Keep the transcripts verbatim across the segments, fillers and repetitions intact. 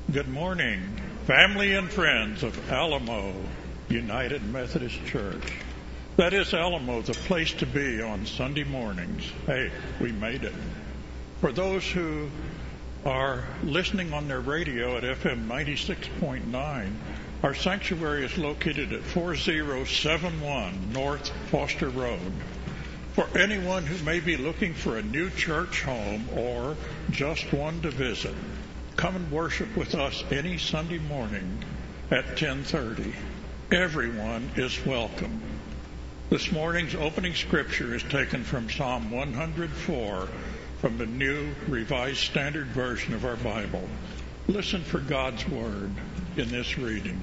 Good morning, family and friends of Alamo United Methodist Church. That is Alamo, the place to be on Sunday mornings. Hey, we made it. For those who are listening on their radio at F M ninety-six point nine, our sanctuary is located at four oh seven one North Foster Road. For anyone who may be looking for a new church home or just one to visit, come and worship with us any Sunday morning at ten thirty. Everyone is welcome. This morning's opening scripture is taken from Psalm one hundred four from the New Revised Standard Version of our Bible. Listen for God's word in this reading.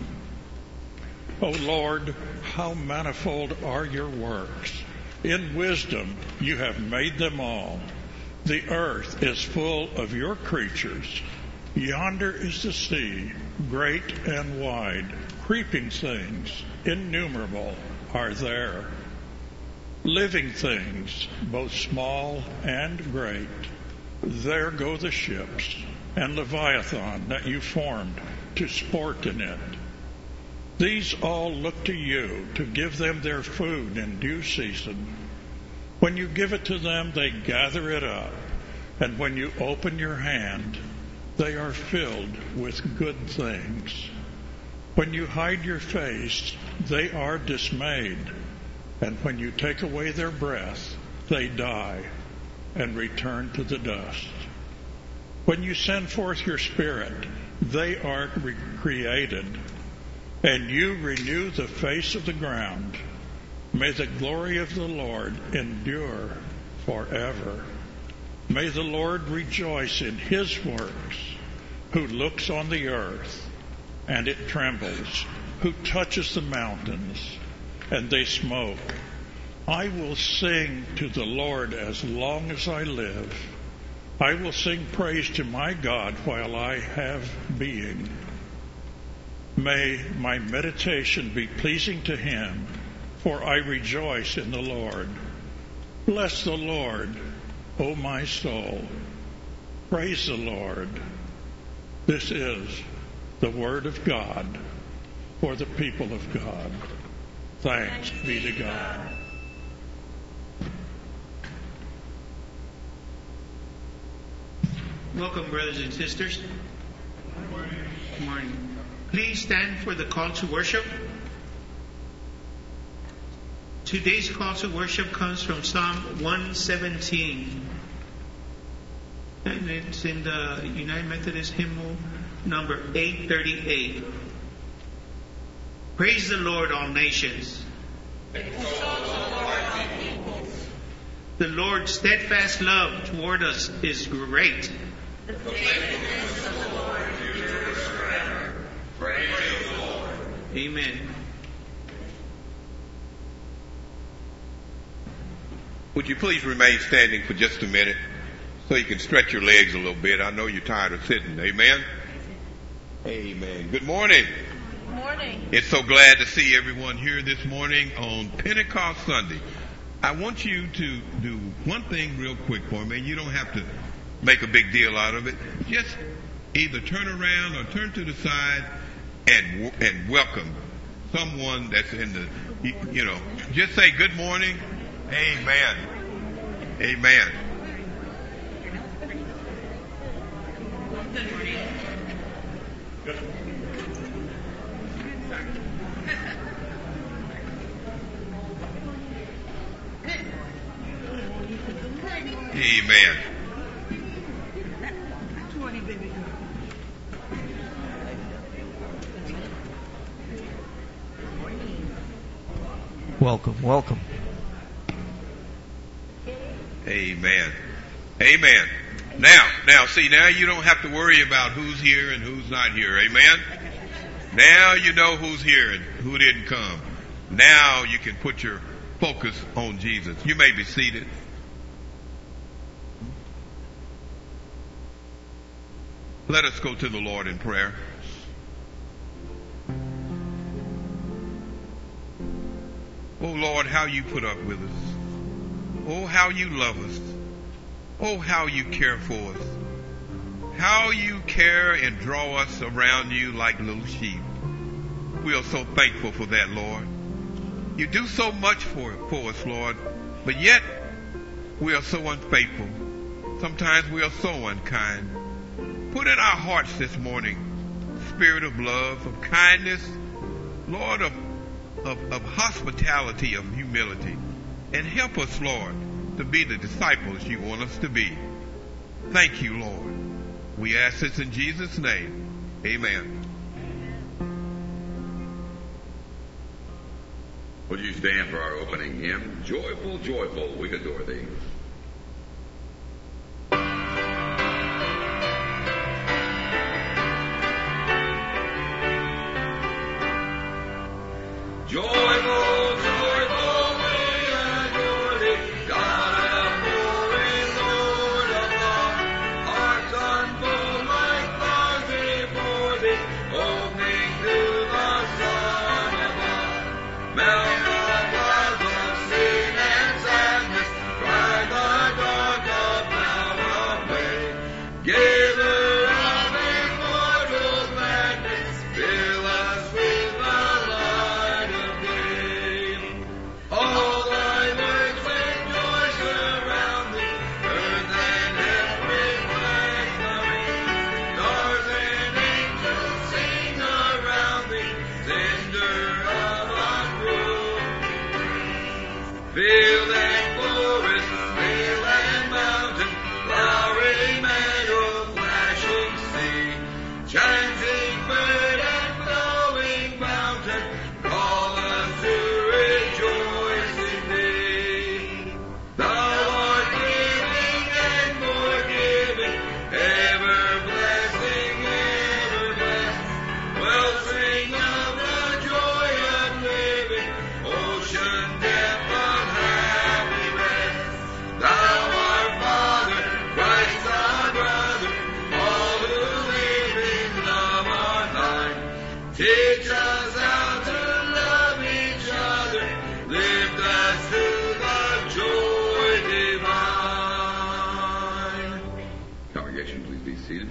O Lord, how manifold are your works! In wisdom you have made them all. The earth is full of your creatures. Yonder is the sea, great and wide. Creeping things, innumerable, are there. Living things, both small and great. There go the ships, and Leviathan that you formed to sport in it. These all look to you to give them their food in due season. When you give it to them, they gather it up, and when you open your hand, they are filled with good things. When you hide your face, they are dismayed, and when you take away their breath, they die and return to the dust. When you send forth your Spirit, they are recreated, and you renew the face of the ground. May the glory of the Lord endure forever. May the Lord rejoice in his works, who looks on the earth, and it trembles, who touches the mountains, and they smoke. I will sing to the Lord as long as I live. I will sing praise to my God while I have being. May my meditation be pleasing to him, for I rejoice in the Lord. Bless the Lord, O my soul. Praise the Lord. This is the word of God for the people of God. Thanks be to God. Welcome, brothers and sisters. Good morning. Good morning. Please stand for the call to worship. Today's call to worship comes from Psalm one seventeen. And it's in the United Methodist hymnal number eight thirty-eight. Praise the Lord, all nations. The Lord's steadfast love toward us is great. The faithfulness of the Lord endures forever. Praise the Lord. Amen. Would you please remain standing for just a minute so you can stretch your legs a little bit? I know you're tired of sitting. Amen? Amen. Good morning. Good morning. It's so glad to see everyone here this morning on Pentecost Sunday. I want you to do one thing real quick for me. You don't have to make a big deal out of it. Just either turn around or turn to the side and and welcome someone that's in the, you know, just say good morning. Amen. Amen. Amen. Welcome, welcome. Amen. Amen. Now, now, see, now you don't have to worry about who's here and who's not here. Amen. Now you know who's here and who didn't come. Now you can put your focus on Jesus. You may be seated. Let us go to the Lord in prayer. Oh Lord, how you put up with us. Oh, how you love us. Oh, how you care for us. how you care and draw us around you like little sheep. We are so thankful for that, Lord. You do so much for, for us, Lord, but yet we are so unfaithful. Sometimes we are so unkind. Put in our hearts this morning spirit of love, of kindness, Lord, of, of, of hospitality, of humility. And help us, Lord, to be the disciples you want us to be. Thank you, Lord. We ask this in Jesus' name. Amen. Would you stand for our opening hymn? Joyful, joyful, we adore thee. Joyful, joyful, we adore thee, God of glory, Lord of love. Hearts unfold like flowers before thee, opening to the sun above. Melt the clouds of sin and sadness, drive the dark of cloud away. Giver of immortal gladness, fill us with the light of day. All thy works with joy surround thee, earth and heaven reflect the rain. Stars and angels sing around thee, sender of unbroken praise. Field and forest, vale and mountain, flowery meadow, flashing sea, chanting bird and flowing fountain, call us to rejoice in thee. Thou art giving and forgiving, ever blessing, ever blessed. Well sing of the joy of living, ocean depth of happy rest. Thou art Father, Christ our brother, all who live in love are thine. Teach us how to love each other, lift us to the joy divine. Congregation, please be seated.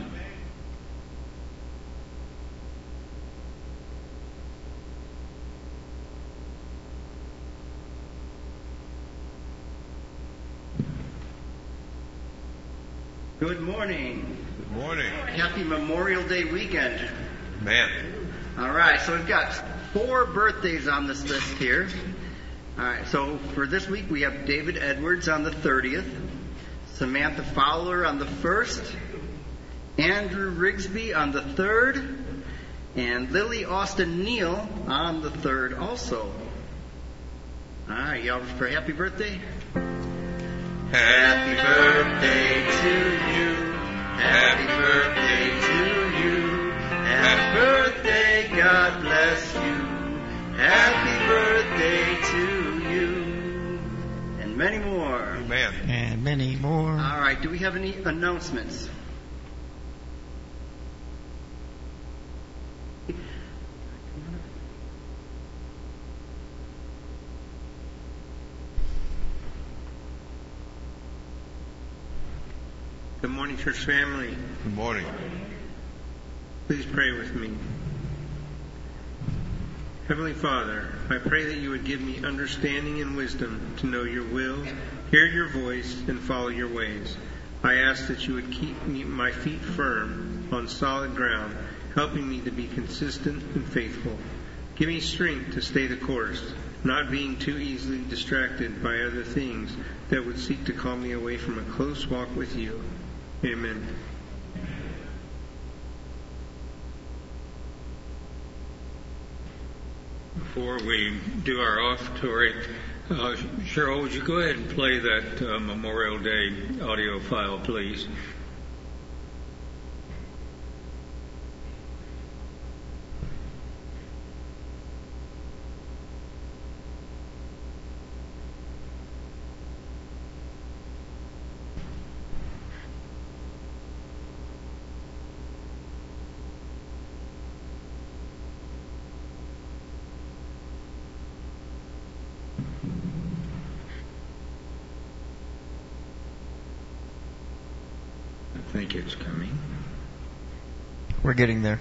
Good morning. Good morning. Happy Memorial Day weekend. Man. All right, so we've got four birthdays on this list here. All right, so for this week we have David Edwards on the thirtieth, Samantha Fowler on the first, Andrew Rigsby on the third, and Lily Austin Neal on the third also. All right, y'all for happy birthday? Happy birthday to you. Happy birthday to you. Happy birthday, God bless you. Happy birthday to you. And many more. Amen. And many more. All right, do we have any announcements? Good morning, church family. Good morning. Please pray with me. Heavenly Father, I pray that you would give me understanding and wisdom to know your will, hear your voice, and follow your ways. I ask that you would keep me, my feet firm on solid ground, helping me to be consistent and faithful. Give me strength to stay the course, not being too easily distracted by other things that would seek to call me away from a close walk with you. Amen. Before we do our offertory, uh, Cheryl, would you go ahead and play that uh, Memorial Day audio file, please? I think it's coming. We're getting there.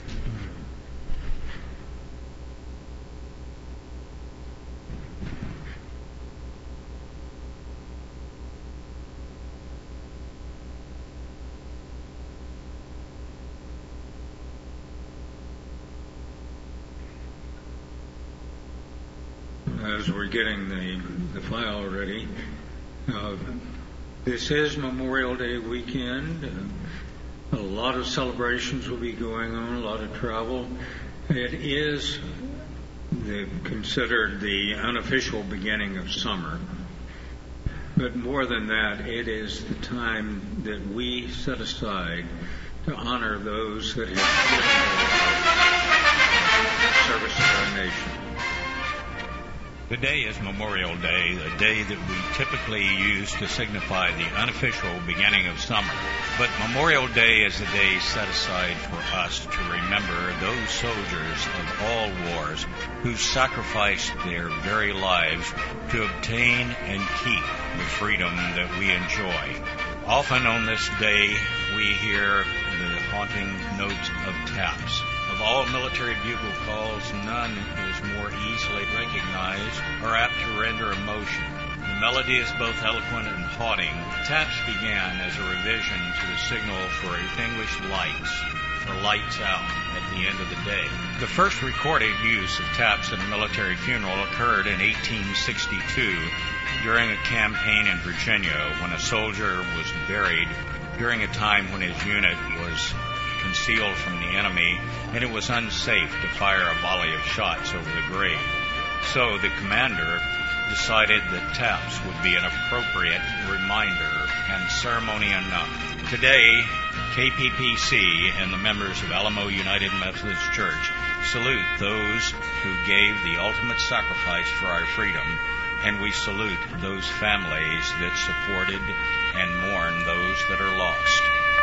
As we're getting the, the file ready, uh, this is Memorial Day weekend. Uh, a lot of celebrations will be going on, a lot of travel. It is the, considered the unofficial beginning of summer. But more than that, it is the time that we set aside to honor those that have given their lives in service of our nation. Today is Memorial Day, a day that we typically use to signify the unofficial beginning of summer. But Memorial Day is a day set aside for us to remember those soldiers of all wars who sacrificed their very lives to obtain and keep the freedom that we enjoy. Often on this day, we hear the haunting notes of taps. Of all military bugle calls, none is more easily recognized or apt to render emotion. The melody is both eloquent and haunting. Taps began as a revision to the signal for extinguished lights, for lights out at the end of the day. The first recorded use of taps in a military funeral occurred in eighteen sixty-two during a campaign in Virginia when a soldier was buried during a time when his unit was concealed from the enemy, and it was unsafe to fire a volley of shots over the grave. So the commander decided that taps would be an appropriate reminder and ceremony enough. Today, K P P C and the members of Alamo United Methodist Church salute those who gave the ultimate sacrifice for our freedom, and we salute those families that supported and mourn those that are lost.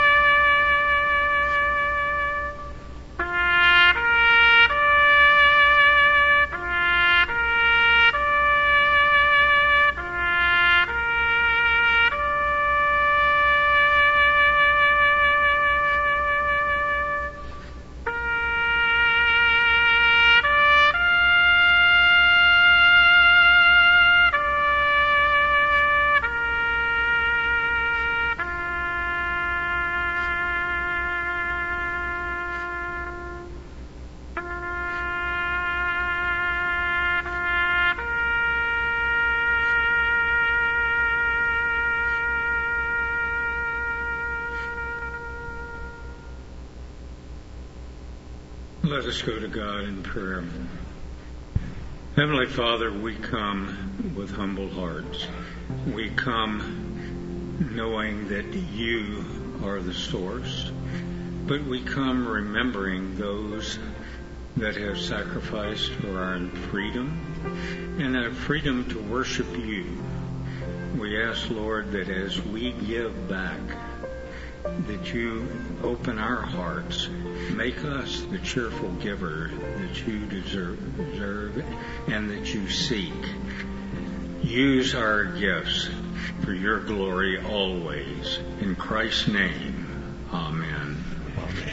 Let us go to God in prayer. Heavenly Father, we come with humble hearts. We come knowing that you are the source, but we come remembering those that have sacrificed for our freedom and our freedom to worship you. We ask, Lord, that as we give back, that you open our hearts, make us the cheerful giver that you deserve, deserve and that you seek. Use our gifts for your glory always. In Christ's name, amen. Amen.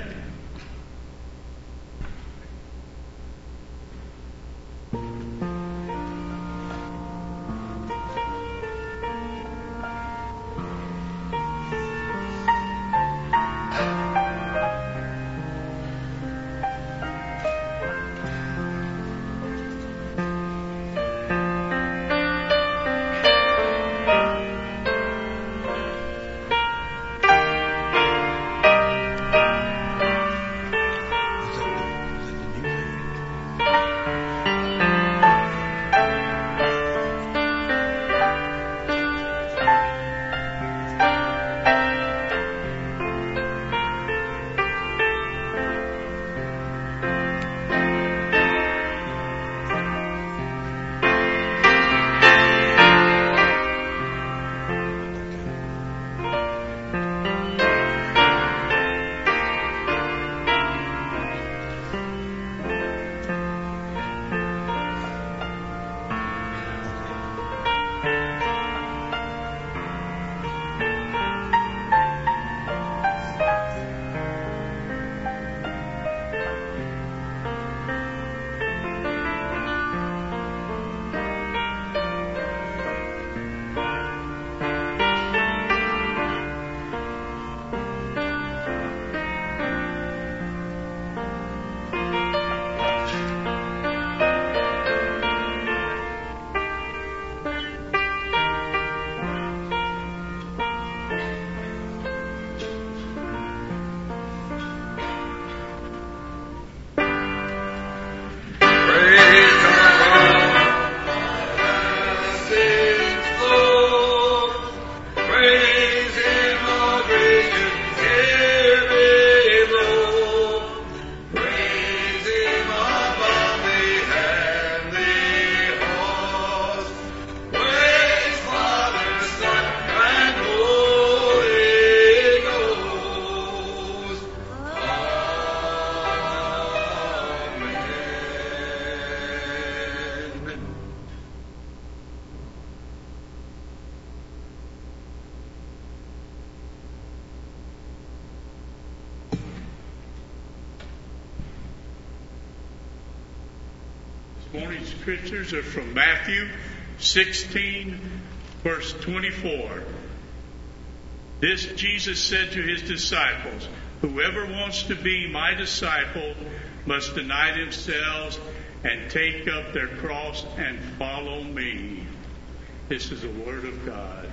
This morning's scriptures are from Matthew sixteen, verse twenty-four. This Jesus said to his disciples, "Whoever wants to be my disciple must deny themselves and take up their cross and follow me." This is the word of God.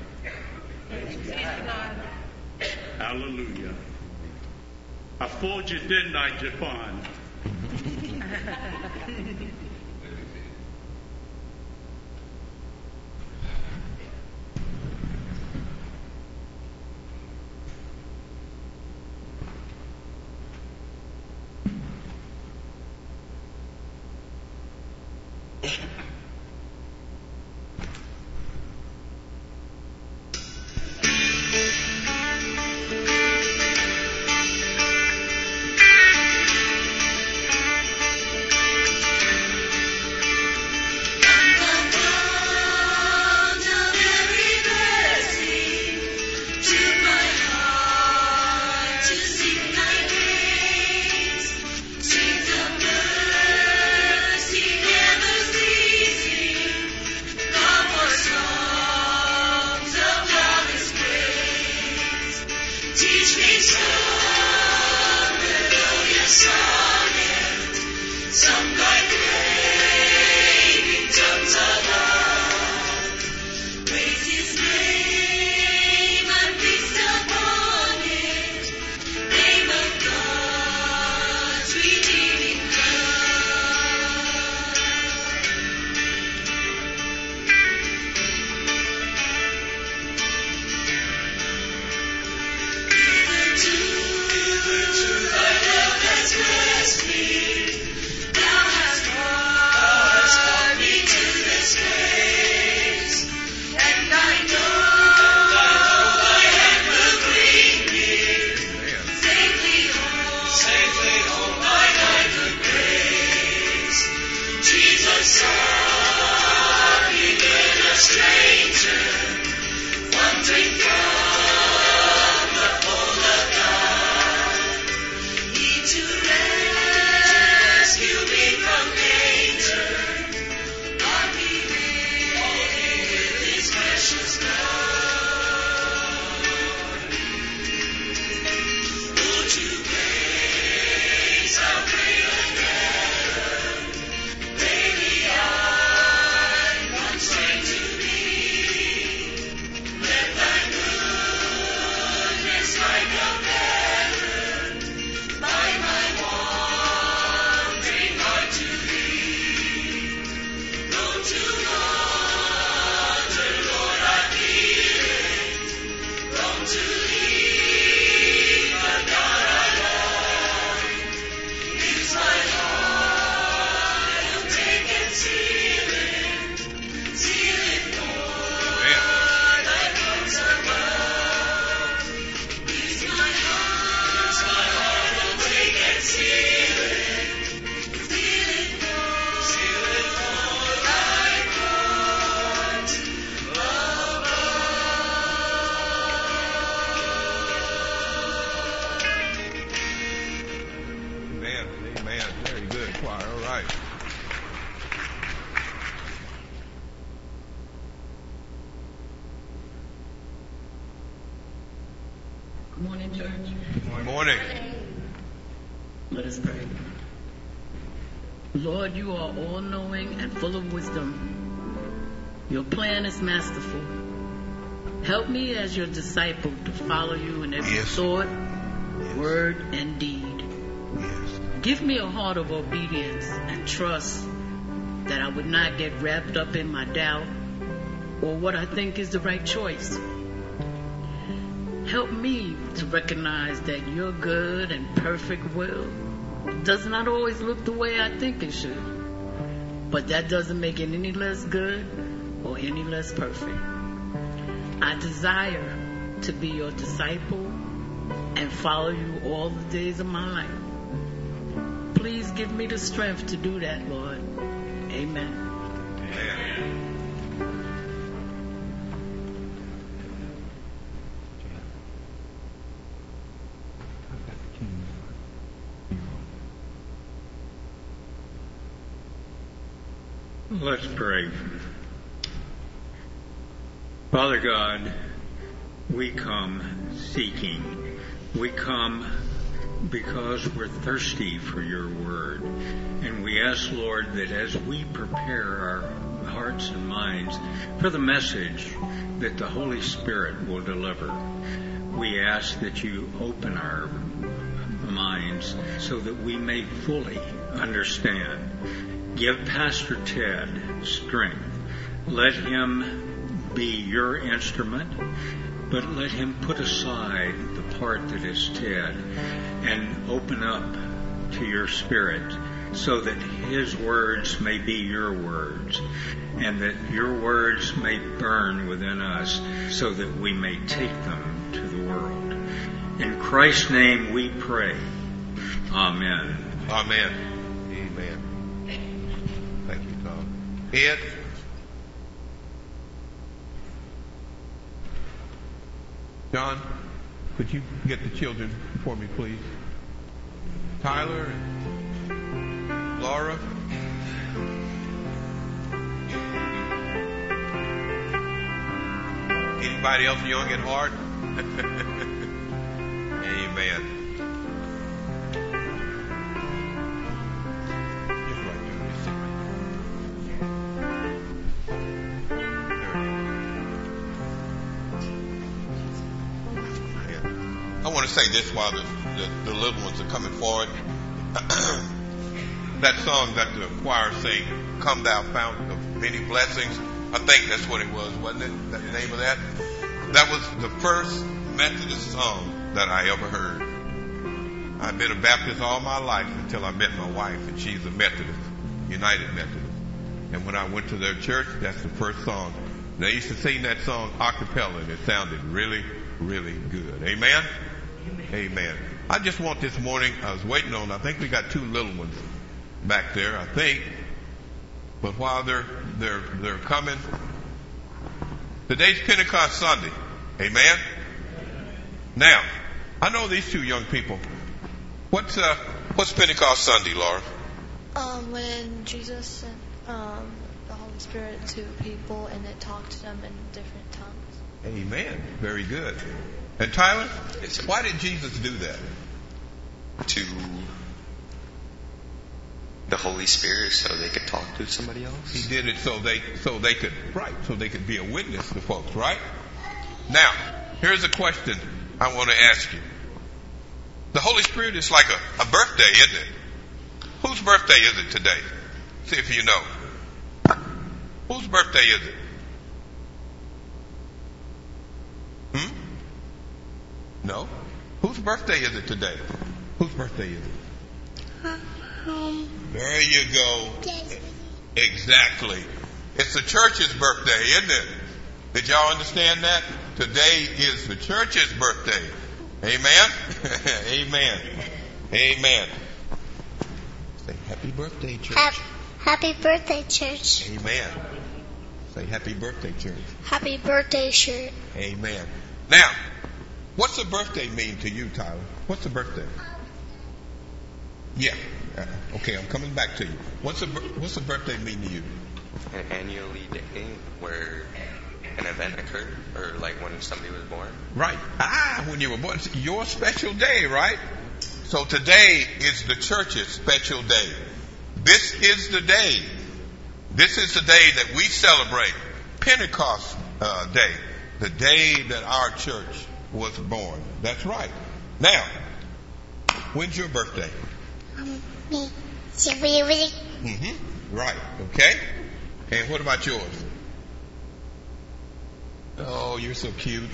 Hallelujah. I fooled you, didn't I, Japan? Good morning, church. Good morning. Let us pray. Lord, you are all-knowing and full of wisdom. Your plan is masterful. Help me as your disciple to follow you in every yes. thought, yes. word, and deed. Yes. Give me a heart of obedience and trust that I would not get wrapped up in my doubt or what I think is the right choice. Help me to recognize that your good and perfect will does not always look the way I think it should. But that doesn't make it any less good or any less perfect. I desire to be your disciple and follow you all the days of my life. Please give me the strength to do that, Lord. Amen. Amen. Let's pray. Father God, we come seeking. We come because we're thirsty for your word. And we ask, Lord, that as we prepare our hearts and minds for the message that the Holy Spirit will deliver, we ask that you open our minds so that we may fully understand. Give Pastor Ted strength. Let him be your instrument, but let him put aside the part that is Ted and open up to your Spirit so that his words may be your words and that your words may burn within us so that we may take them to the world. In Christ's name we pray. Amen. Amen. Amen. Thank you, Tom. Ed? John, could you get the children for me, please? Tyler and Laura? Anybody else young at heart? Amen. I want to say this while the, the, the little ones are coming forward. That song that the choir sang, Come Thou Fountain of Many Blessings, I think that's what it was, wasn't it? That the name of that? That was the first Methodist song that I ever heard. I've been a Baptist all my life until I met my wife, and she's a Methodist, United Methodist. And when I went to their church, that's the first song. They used to sing that song a cappella, and it sounded really, really good. Amen? Amen. I just want this morning, I was waiting on, I think we got two little ones back there, I think. But while they're they're they're coming, today's Pentecost Sunday. Amen. Now, I know these two young people. What's uh what's Pentecost Sunday, Laura? Um, when Jesus sent um the Holy Spirit to people and it talked to them in different tongues. Amen. Very good. And Tyler, yes, why did Jesus do that? To the Holy Spirit, so they could talk to somebody else. He did it so they so they could right so they could be a witness to folks, right? Now, here's a question I want to ask you. The Holy Spirit is like a, a birthday, isn't it? Whose birthday is it today? See if you know. Whose birthday is it? Hmm? No? Whose birthday is it today? Whose birthday is it? Um, there you go. Exactly. It's the church's birthday, isn't it? Did y'all understand that? Today is the church's birthday. Amen? Amen. Amen. Say happy birthday, church. Ha- happy birthday, church. Amen. Say happy birthday, church. Happy birthday, church. Amen. Now, what's a birthday mean to you, Tyler? What's a birthday? Yeah. Uh, okay, I'm coming back to you. What's a what's a birthday mean to you? An annually day where an event occurred, or like when somebody was born. Right. Ah, when you were born. It's your special day, right? So today is the church's special day. This is the day. This is the day that we celebrate Pentecost uh, Day, the day that our church was born. That's right. Now, when's your birthday? Um, me. February. Mm-hmm. Right. Okay. And what about yours? Oh, you're so cute.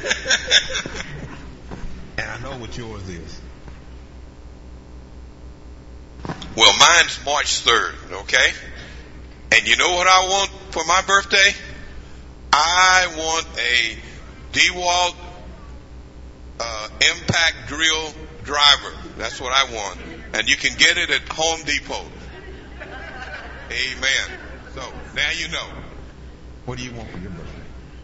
And I know what yours is. Well, mine's March third, okay? And you know what I want for my birthday? I want a DeWalt uh, impact drill driver. That's what I want. And you can get it at Home Depot. Amen. So, now you know. What do you want for your birthday?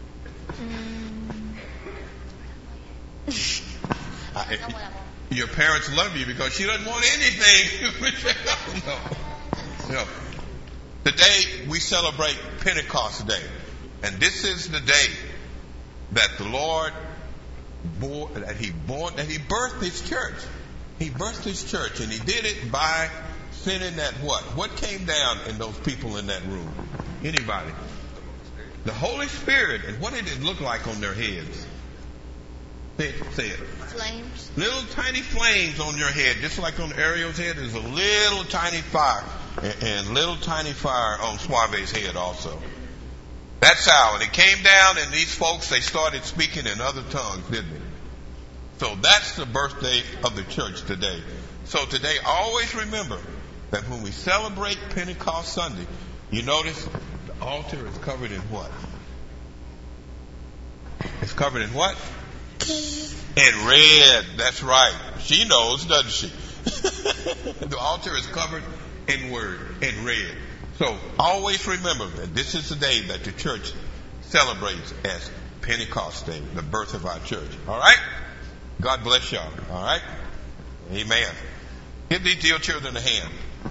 Mm. I, your parents love you because she doesn't want anything. no. No. Today we celebrate Pentecost Day. And this is the day that the Lord bore, that he born, that he birthed his church. He birthed his church, and he did it by sending that what? What came down in those people in that room? Anybody? The Holy Spirit. And what did it look like on their heads? Say it. Say it. Flames. Little tiny flames on your head, just like on Ariel's head. There's a little tiny fire, and, and little tiny fire on Suave's head also. That's how. And it came down, and these folks, they started speaking in other tongues, didn't they? So that's the birthday of the church today. So today, always remember that when we celebrate Pentecost Sunday, you notice the altar is covered in what? It's covered in what? In red. That's right. She knows, doesn't she? The altar is covered in word, in red. So always remember that this is the day that the church celebrates as Pentecost Day, the birth of our church. All right? God bless y'all. All right? Amen. Give these dear children a hand.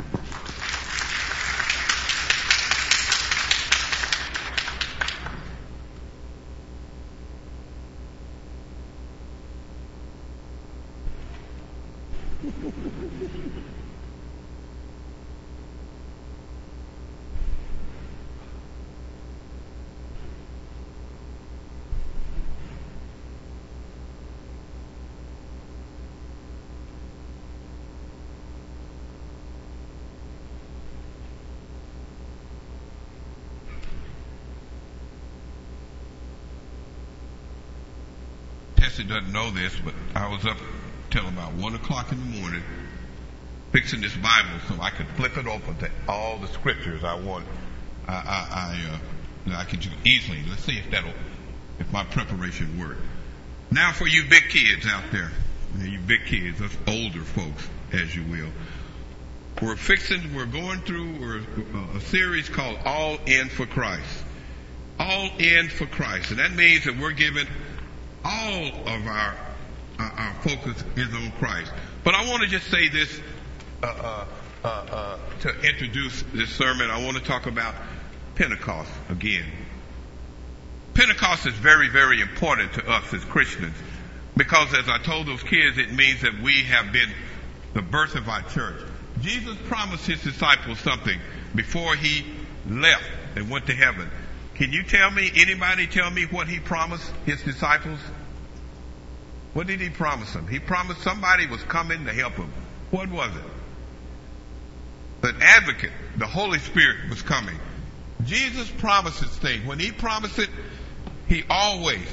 Tessie doesn't know this, but I was up till about one o'clock in the morning fixing this Bible so I could flip it open to all the scriptures I want. I, I, I, uh, I could do easily. Let's see if that'll, if my preparation worked. Now for you big kids out there, you big kids, us older folks, as you will. We're fixing, we're going through we're, uh, a series called All In for Christ. All In for Christ. And that means that we're giving all of our, uh, our focus is on Christ. But I want to just say this uh, uh, uh, uh, to introduce this sermon. I want to talk about Pentecost again. Pentecost is very, very important to us as Christians because, as I told those kids, it means that we have been the birth of our church. Jesus promised his disciples something before he left and went to heaven. Can you tell me, anybody tell me what he promised his disciples? What did he promise them? He promised somebody was coming to help him. What was it? An advocate, the Holy Spirit, was coming. Jesus promises things. When he promised it, he always,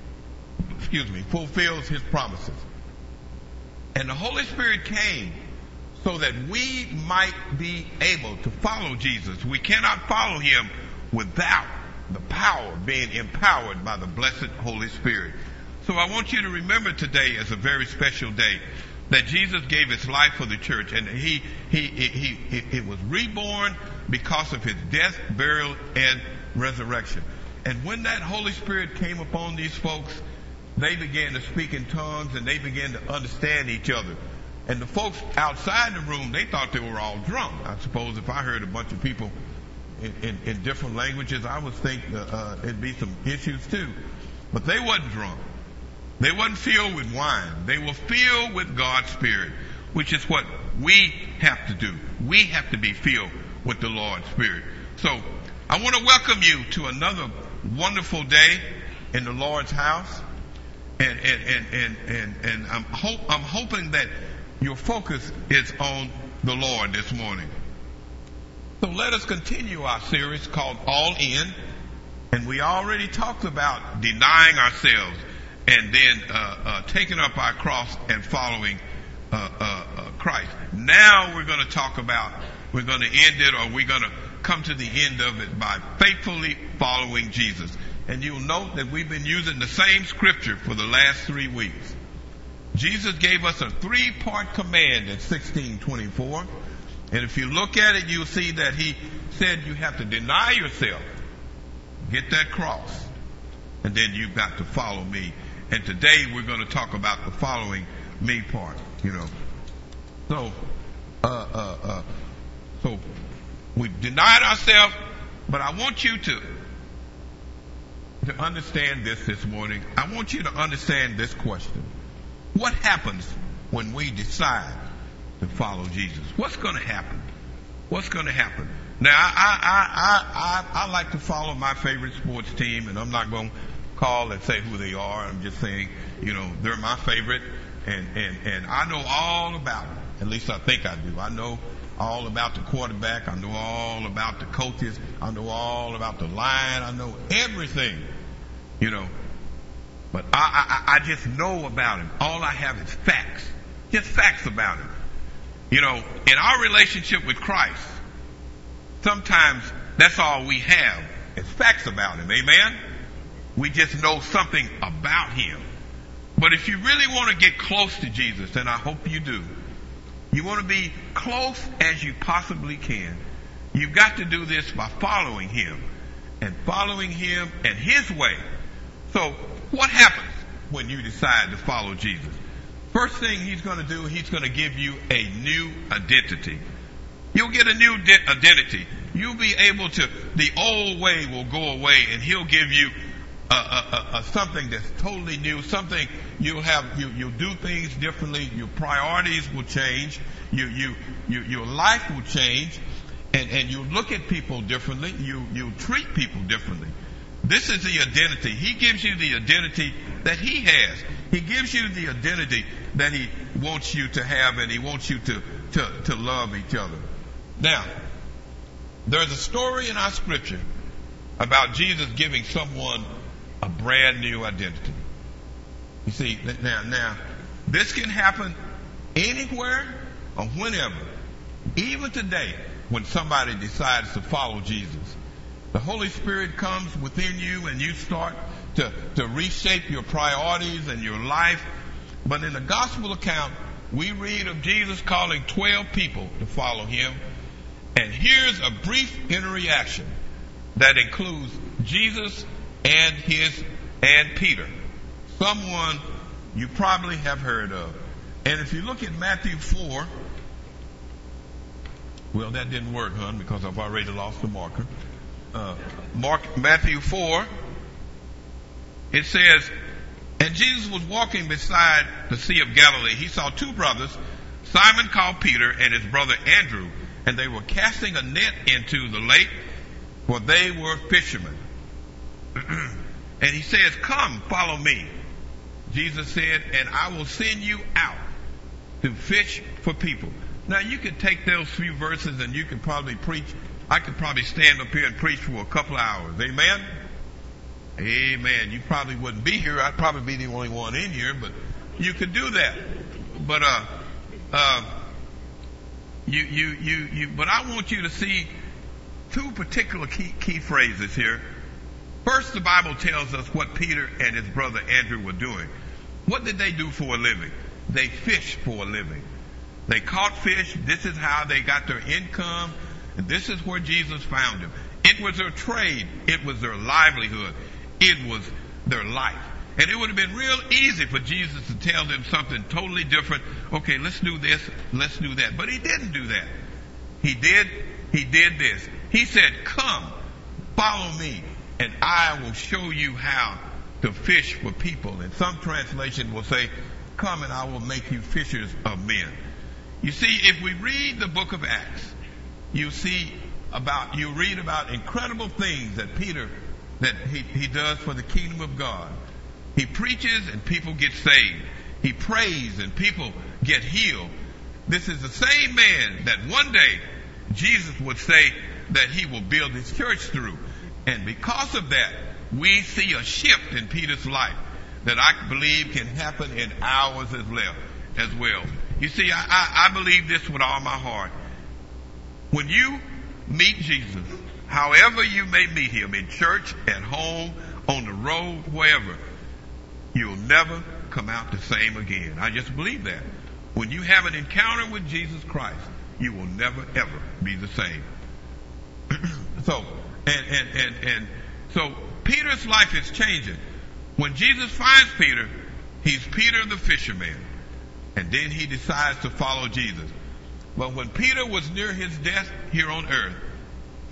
excuse me, fulfills his promises. And the Holy Spirit came so that we might be able to follow Jesus. We cannot follow him without the power being empowered by the blessed Holy Spirit. So I want you to remember today as a very special day that Jesus gave his life for the church, and he he he he, he was reborn because of his death, burial, and resurrection. And when that Holy Spirit came upon these folks, they began to speak in tongues and they began to understand each other. And the folks outside the room, they thought they were all drunk. I suppose if I heard a bunch of people in, in, in different languages, I would think uh, uh, it'd be some issues too. But they wasn't drunk. They wasn't filled with wine. They were filled with God's Spirit, which is what we have to do. We have to be filled with the Lord's Spirit. So I want to welcome you to another wonderful day in the Lord's house. And and and and and, and I'm hope I'm hoping that your focus is on the Lord this morning. So let us continue our series called All In. And we already talked about denying ourselves and then uh, uh, taking up our cross and following uh, uh, uh, Christ. Now we're going to talk about, we're going to end it, or we're going to come to the end of it by faithfully following Jesus. And you'll note that we've been using the same scripture for the last three weeks. Jesus gave us a three-part command in sixteen twenty-four. And if you look at it, you'll see that he said you have to deny yourself, get that cross, and then you've got to follow me. And today we're going to talk about the following me part, you know. So, uh, uh, uh, so We've denied ourselves, but I want you to, to understand this this morning. I want you to understand this question. What happens when we decide to follow Jesus? What's going to happen? What's going to happen? Now, I, I, I, I, I like to follow my favorite sports team, and I'm not going to call and say who they are. I'm just saying, you know, they're my favorite, and, and, and I know all about them. At least I think I do. I know all about the quarterback. I know all about the coaches. I know all about the line. I know everything, you know. But I, I, I just know about him. All I have is facts. Just facts about him. You know, in our relationship with Christ, sometimes that's all we have is facts about him. Amen? We just know something about him. But if you really want to get close to Jesus, and I hope you do, you want to be close as you possibly can, you've got to do this by following him and following him and his way. So what happens when you decide to follow Jesus? First thing he's going to do, he's going to give you a new identity. You'll get a new de- identity. You'll be able to, the old way will go away, and he'll give you a, a, a, a something that's totally new, something you'll have, you, you'll do things differently, your priorities will change, you, you, you, your life will change, and, and you look at people differently, you, you treat people differently. This is the identity. He gives you the identity that he has. He gives you the identity that he wants you to have, and he wants you to, to, to love each other. Now, there's a story in our scripture about Jesus giving someone a brand new identity. You see, now, now, this can happen anywhere or whenever. Even today, when somebody decides to follow Jesus, the Holy Spirit comes within you and you start to, to reshape your priorities and your life. But in the gospel account, we read of Jesus calling twelve people to follow him. And here's a brief interaction that includes Jesus and his and Peter, someone you probably have heard of. And if you look at Matthew four, well, that didn't work, hon, because I've already lost the marker. Uh, Mark, Matthew four, it says, and Jesus was walking beside the Sea of Galilee. He saw two brothers, Simon called Peter and his brother Andrew, and they were casting a net into the lake, for they were fishermen. And he says, come, follow me. Jesus said, and I will send you out to fish for people. Now, you could take those few verses and you could probably preach. I could probably stand up here and preach for a couple of hours. Amen? Amen. You probably wouldn't be here. I'd probably be the only one in here, but you could do that. But, uh, uh, you, you, you, you, but I want you to see two particular key, key phrases here. First, the Bible tells us what Peter and his brother Andrew were doing. What did they do for a living? They fished for a living. They caught fish. This is how they got their income. And this is where Jesus found them. It was their trade. It was their livelihood. It was their life. And it would have been real easy for Jesus to tell them something totally different. Okay, let's do this. Let's do that. But he didn't do that. He did, he did this. He said, come, follow me, and I will show you how to fish for people. And some translation will say, come and I will make you fishers of men. You see, if we read the book of Acts, you see about, you read about incredible things that Peter, that he, he does for the kingdom of God. He preaches and people get saved. He prays and people get healed. This is the same man that one day Jesus would say that he will build his church through. And because of that, we see a shift in Peter's life that I believe can happen in ours as well. As well. You see, I, I, I believe this with all my heart. When you meet Jesus, however you may meet him, in church, at home, on the road, wherever, you'll never come out the same again. I just believe that. When you have an encounter with Jesus Christ, you will never, ever be the same. so, and, and, and, and, so Peter's life is changing. When Jesus finds Peter, he's Peter the fisherman. And then he decides to follow Jesus. But when Peter was near his death here on earth,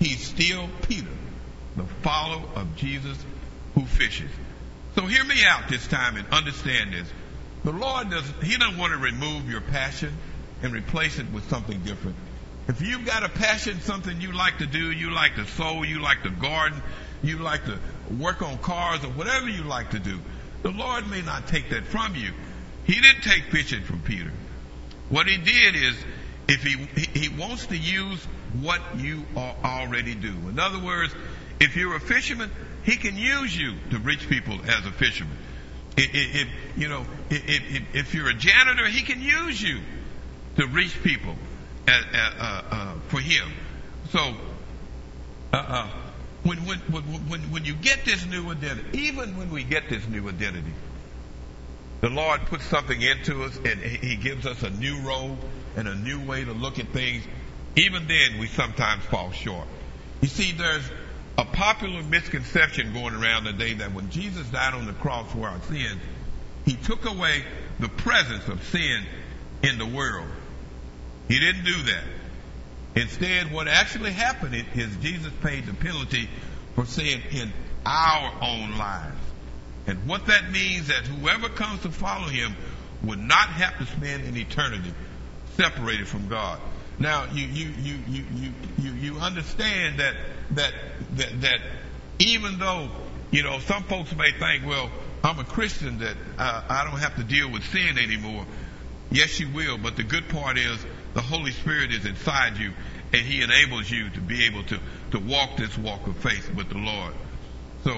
he's still Peter, the follower of Jesus who fishes. So hear me out this time and understand this. The Lord doesn't, he doesn't want to remove your passion and replace it with something different. If you've got a passion, something you like to do, you like to sew, you like to garden, you like to work on cars or whatever you like to do, the Lord may not take that from you. He didn't take fishing from Peter. What he did is, if he, he wants to use what you already do. In other words, if you're a fisherman, he can use you to reach people as a fisherman. If, if you know, if, if you're a janitor, he can use you to reach people as, uh, uh, for him. So, uh, uh, when, when when when you get this new identity, even when we get this new identity, the Lord puts something into us, and He gives us a new role and a new way to look at things. Even then, we sometimes fall short. You see, there's a popular misconception going around today that when Jesus died on the cross for our sins, He took away the presence of sin in the world. He didn't do that. Instead, what actually happened is Jesus paid the penalty for sin in our own lives. And what that means that whoever comes to follow Him would not have to spend an eternity separated from God. Now, you you you you you you, you understand that, that that that even though, you know, some folks may think, well, I'm a Christian, that uh, I don't have to deal with sin anymore. Yes, you will, but the good part is the Holy Spirit is inside you, and He enables you to be able to, to walk this walk of faith with the Lord. So,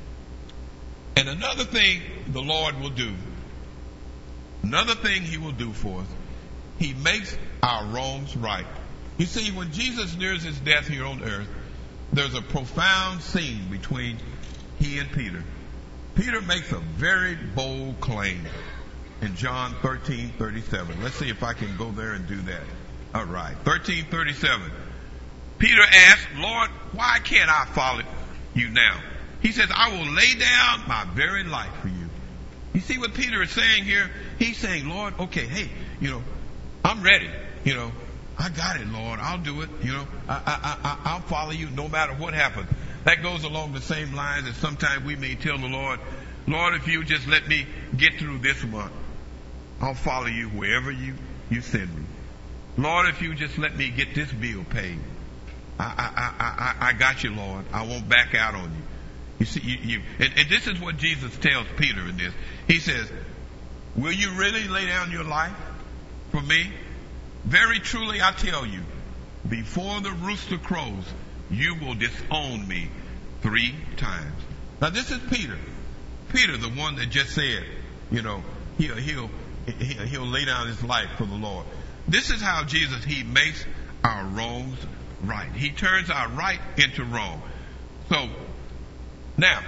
and another thing the Lord will do, another thing He will do for us, He makes our wrongs right. You see, when Jesus nears His death here on earth, there's a profound scene between He and Peter. Peter makes a very bold claim in John thirteen thirty-seven. Let's see if I can go there and do that. All right. thirteen thirty-seven. Peter asked, Lord, why can't I follow you now? He says, I will lay down my very life for you. You see what Peter is saying here? He's saying, Lord, okay, hey, you know, I'm ready. You know, I got it, Lord. I'll do it. You know, I, I, I, I'll follow you no matter what happens. That goes along the same lines as sometimes we may tell the Lord, Lord, if you just let me get through this month, I'll follow you wherever you, you send me. Lord, if you just let me get this bill paid, I, I, I, I, I got you, Lord. I won't back out on you. You see, you, you and, and this is what Jesus tells Peter in this. He says, will you really lay down your life for me? Very truly I tell you, before the rooster crows, you will disown me three times. Now this is Peter. Peter, the one that just said, you know, he'll, he'll, he'll, he'll lay down his life for the Lord. This is how Jesus, He makes our wrongs right. He turns our right into wrong. So, now,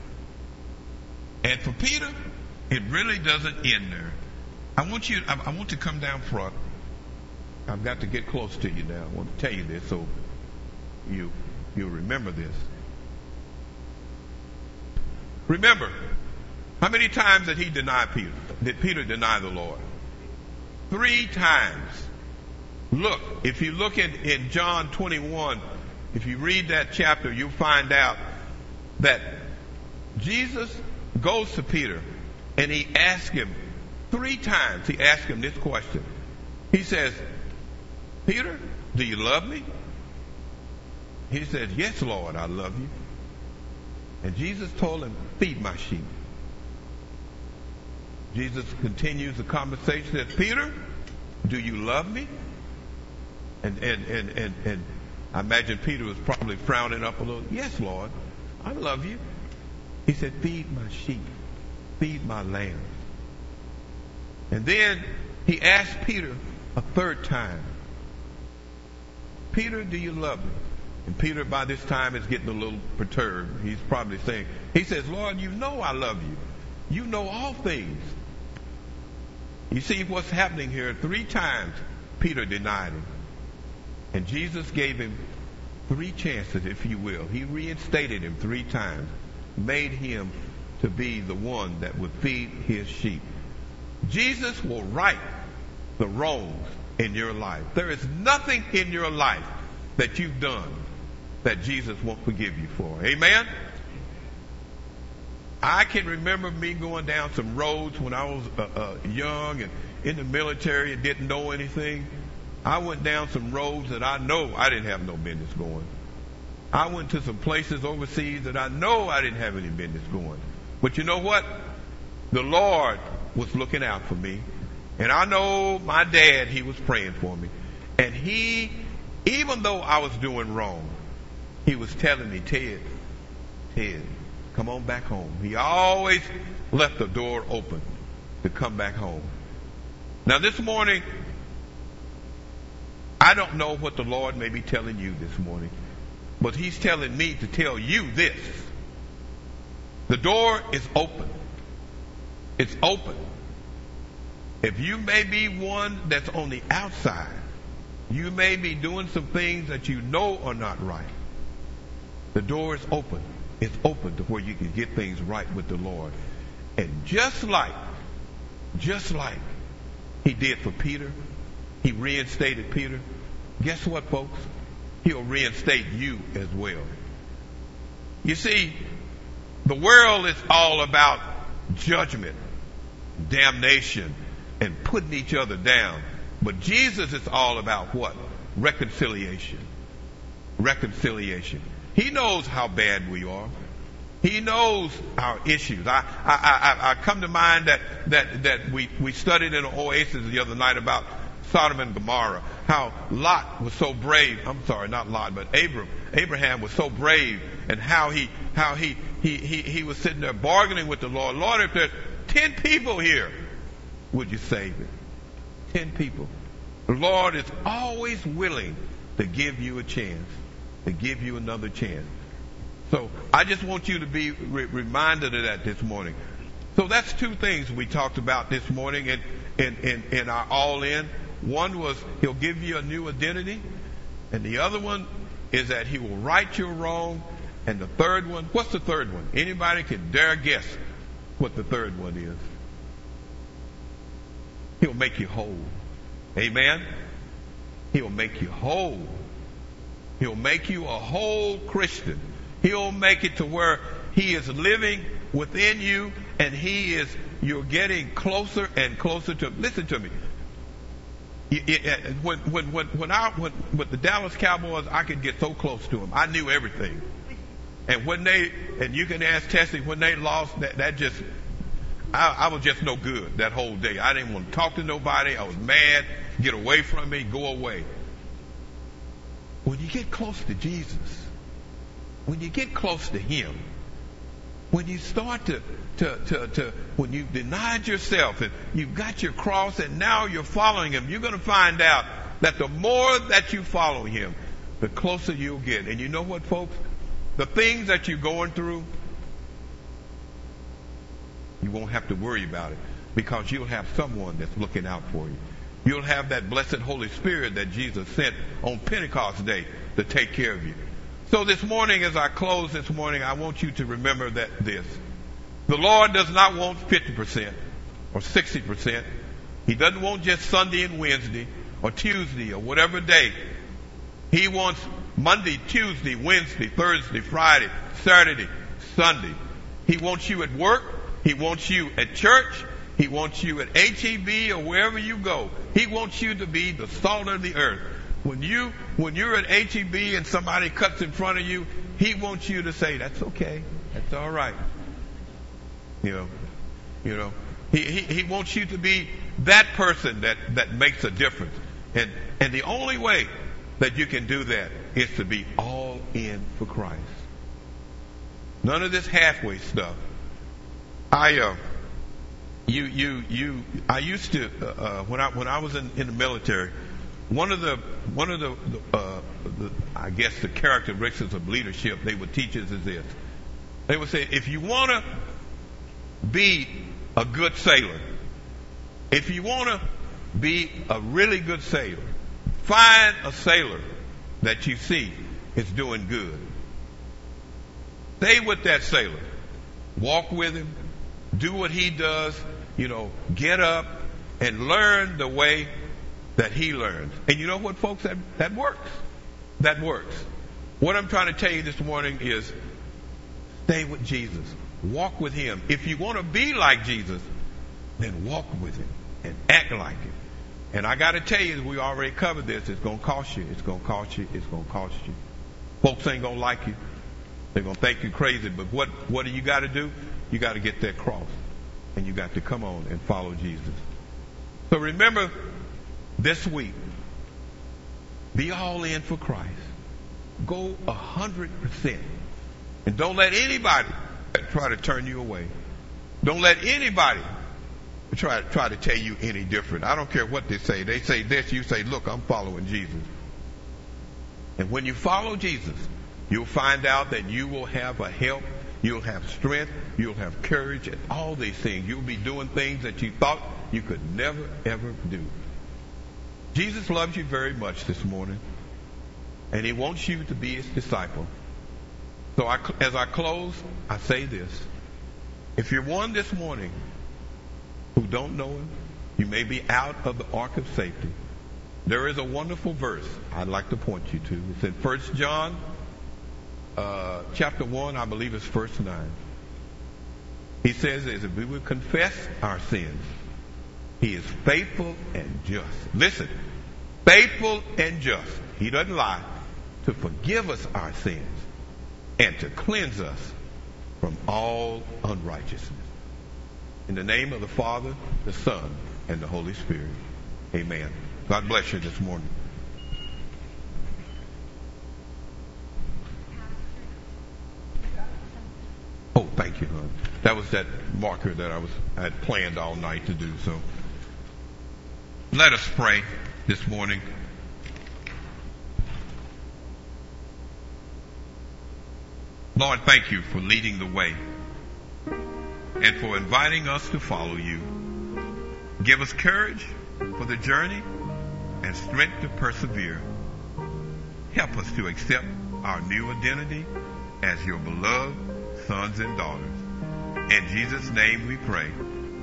and for Peter, it really doesn't end there. I want you, I, I want to come down front. I've got to get close to you now. I want to tell you this so you, you'll remember this. Remember, how many times did he deny Peter? Did Peter deny the Lord? Three times. Look, if you look in, in John twenty-one, if you read that chapter, you'll find out that Jesus goes to Peter and He asks him three times, He asks him this question. He says, Peter, do you love me? He says, yes, Lord, I love you. And Jesus told him, feed my sheep. Jesus continues the conversation, says, Peter, do you love me? And, and, and, and, and I imagine Peter was probably frowning up a little. Yes, Lord, I love you. He said, feed my sheep, feed my lambs. And then He asked Peter a third time, Peter, do you love me? And Peter by this time is getting a little perturbed. He's probably saying, he says, Lord, you know I love you. You know all things. You see what's happening here? Three times Peter denied Him. And Jesus gave him three chances, if you will. He reinstated him three times, made him to be the one that would feed His sheep. Jesus will right the wrongs in your life. There is nothing in your life that you've done that Jesus won't forgive you for. Amen? I can remember me going down some roads when I was uh, uh, young and in the military and didn't know anything. I went down some roads that I know I didn't have no business going. I went to some places overseas that I know I didn't have any business going. But you know what? The Lord was looking out for me. And I know my dad, he was praying for me. And he, even though I was doing wrong, he was telling me, Ted, Ted, come on back home. He always left the door open to come back home. Now this morning, I don't know what the Lord may be telling you this morning, but he's telling me to tell you this. The door is open. It's open. If you may be one that's on the outside, you may be doing some things that you know are not right. The door is open. It's open to where you can get things right with the Lord. And just like, just like he did for Peter, he reinstated Peter. Guess what, folks? He'll reinstate you as well. You see, the world is all about judgment, damnation, and putting each other down. But Jesus is all about what? Reconciliation. Reconciliation. He knows how bad we are. He knows our issues. I, I, I, I come to mind that, that, that we, we studied in Oasis the other night about Sodom and Gomorrah, how Lot was so brave. I'm sorry, not Lot, but Abraham. Abraham was so brave, and how he, how he, he, he, he was sitting there bargaining with the Lord. Lord, if there's ten people here, would you save it? Ten people. The Lord is always willing to give you a chance, to give you another chance. So I just want you to be re- reminded of that this morning. So that's two things we talked about this morning in, in, in, in our All In. One was he'll give you a new identity. And the other one is that he will right your wrong. And the third one, what's the third one? Anybody can dare guess what the third one is. He'll make you whole. Amen? He'll make you whole. He'll make you a whole Christian. He'll make it to where he is living within you, and he is, you're getting closer and closer to him. Listen to me. When, when, when, when I, when, with the Dallas Cowboys, I could get so close to them. I knew everything. And when they, and you can ask Tessie, when they lost, that, that just, I, I was just no good that whole day. I didn't want to talk to nobody. I was mad. Get away from me. Go away. When you get close to Jesus, when you get close to him, when you start to, to, to, to, when you've denied yourself and you've got your cross and now you're following him, you're going to find out that the more that you follow him, the closer you'll get. And you know what, folks? The things that you're going through, you won't have to worry about it because you'll have someone that's looking out for you. You'll have that blessed Holy Spirit that Jesus sent on Pentecost Day to take care of you. So this morning, as I close this morning, I want you to remember that this. The Lord does not want fifty percent or sixty percent. He doesn't want just Sunday and Wednesday or Tuesday or whatever day. He wants Monday, Tuesday, Wednesday, Thursday, Friday, Saturday, Sunday. He wants you at work. He wants you at church. He wants you at H E B or wherever you go. He wants you to be the salt of the earth. When you, when you're at H E B and somebody cuts in front of you, he wants you to say, that's okay. That's all right. You know, you know, he, he, he wants you to be that person that, that makes a difference. And, and the only way that you can do that is to be all in for Christ. None of this halfway stuff. I, uh, you, you, you, I used to, uh, when I, when I was in, in the military, One of the, one of the, uh, the, I guess the characteristics of leadership they would teach us is this. They would say, if you want to be a good sailor, if you want to be a really good sailor, find a sailor that you see is doing good. Stay with that sailor. Walk with him. Do what he does. You know, get up and learn the way that he learns. And you know what, folks? That, that works. That works. What I'm trying to tell you this morning is stay with Jesus. Walk with him. If you want to be like Jesus, then walk with him and act like him. And I got to tell you, we already covered this. It's going to cost you. It's going to cost you. It's going to cost you. Folks ain't going to like you. They're going to think you crazy. But what, what do you got to do? You got to get that cross. And you got to come on and follow Jesus. So remember, this week, be all in for Christ. Go a hundred percent. And don't let anybody try to turn you away. Don't let anybody try, try to tell you any different. I don't care what they say. They say this, you say, look, I'm following Jesus. And when you follow Jesus, you'll find out that you will have a help, you'll have strength, you'll have courage, and all these things. You'll be doing things that you thought you could never, ever do. Jesus loves you very much this morning, and he wants you to be his disciple. So I, as I close, I say this. If you're one this morning who don't know him, you may be out of the ark of safety. There is a wonderful verse I'd like to point you to. It's in First John uh, chapter one, I believe it's verse nine. He says this, if we would confess our sins, he is faithful and just. Listen, faithful and just. He doesn't lie. To forgive us our sins and to cleanse us from all unrighteousness. In the name of the Father, the Son, and the Holy Spirit. Amen. God bless you this morning. Oh, thank you, hon. That was that marker that I was I had planned all night to do. So let us pray this morning. Lord, thank you for leading the way and for inviting us to follow you. Give us courage for the journey and strength to persevere. Help us to accept our new identity as your beloved sons and daughters. In Jesus' name we pray.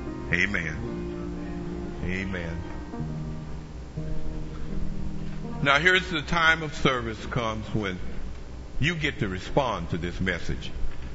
Amen. Amen. Now here's the time of service comes when you get to respond to this message.